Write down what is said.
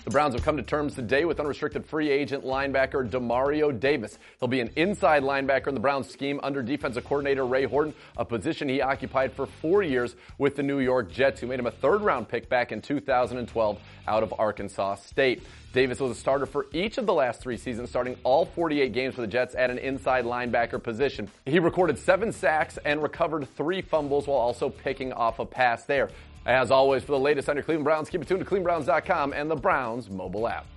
The Browns have come to terms today with unrestricted free agent linebacker Demario Davis. He'll be an inside linebacker in the Browns scheme under defensive coordinator Ray Horton, a position he occupied for 4 years with the New York Jets, who made him a third-round pick back in 2012 out of Arkansas State. Davis was a starter for each of the last 3 seasons, starting all 48 games for the Jets at an inside linebacker position. He recorded 7 sacks and recovered 3 fumbles while also picking off a pass there. As always, for the latest on your Cleveland Browns, keep it tuned to clevelandbrowns.com and the Browns mobile app.